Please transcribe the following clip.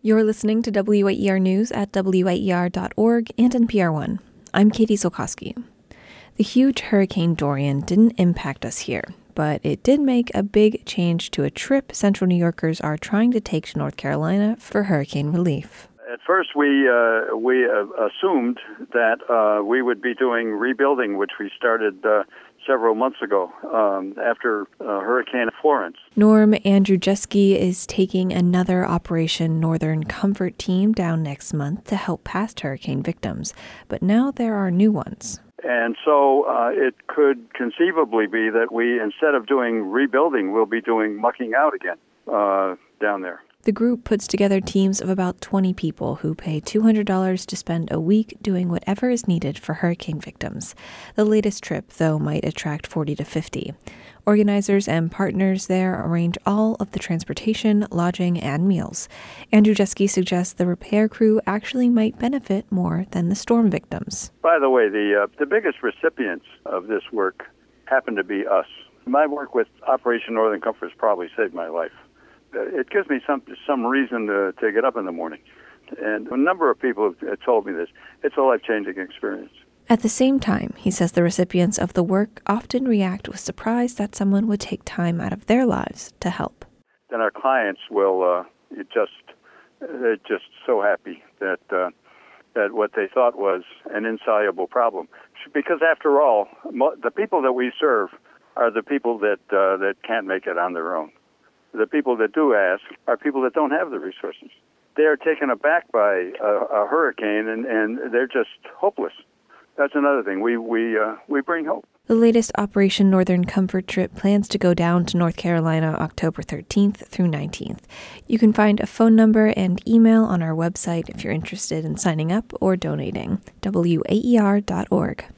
You're listening to WAER News at WAER.org and NPR One. I'm Katie Solkowski. The huge Hurricane Dorian didn't impact us here, but it did make a big change to a trip Central New Yorkers are trying to take to North Carolina for hurricane relief. At first, we assumed that we would be doing rebuilding, which we started several months ago after Hurricane Florence. Norm Andrzejewski is taking another Operation Northern Comfort team down next month to help past hurricane victims, but now there are new ones. And so it could conceivably be that we, instead of doing rebuilding, we'll be doing mucking out again down there. The group puts together teams of about 20 people who pay $200 to spend a week doing whatever is needed for hurricane victims. The latest trip, though, might attract 40 to 50. Organizers and partners there arrange all of the transportation, lodging, and meals. Andrzejewski suggests the repair crew actually might benefit more than the storm victims. By the way, the biggest recipients of this work happen to be us. My work with Operation Northern Comfort has probably saved my life. It gives me some reason to get up in the morning. And a number of people have told me this. It's a life-changing experience. At the same time, he says the recipients of the work often react with surprise that someone would take time out of their lives to help. Then our clients will they're just so happy that what they thought was an insoluble problem. Because after all, the people that we serve are the people that can't make it on their own. The people that do ask are people that don't have the resources. They are taken aback by a hurricane, and they're just hopeless. That's another thing. We bring hope. The latest Operation Northern Comfort trip plans to go down to North Carolina October 13th through 19th. You can find a phone number and email on our website if you're interested in signing up or donating, WAER.org.